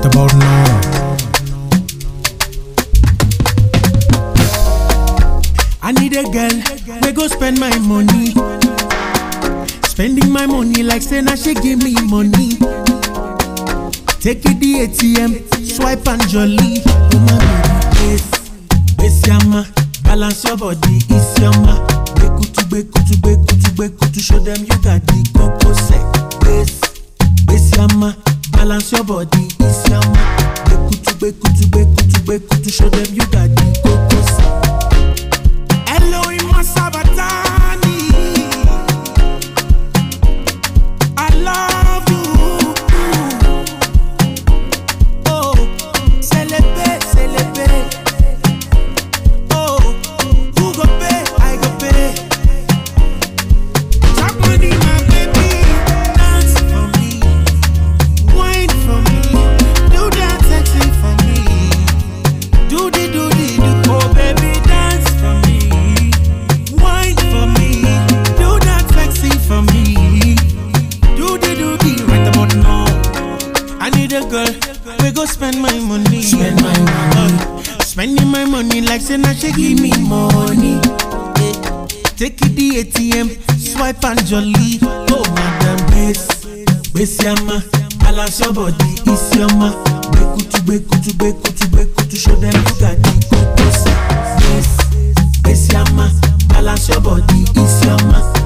about now. I need a girl, we go spend my money. Spending my money like say now she give me money. Take it the ATM, swipe and jolly. Oh my baby, yes, yama. Balance your body, it's yama. Kutu, show them you got the coco set. Yes, yama. Balance your body, it's yama. Kutu, show them you got the coco set. Hello, in my sabatani. I love you. Oh, celebrate. Oh, who go pay? I go pay. Drop money, my baby. Dance for me, wine for me, do that sexy for me. Do. Oh, baby, dance for me, wine for me, do that sexy for me. Do. Right about now, I need a girl. We go spend my money. Spending my money like say now she give me money. Take it the ATM, swipe and jolly. Oh madam, base yama. Balance your body, it's yama. Kutu, show them you got the coco set. Base yama. Balance your body, it's yama.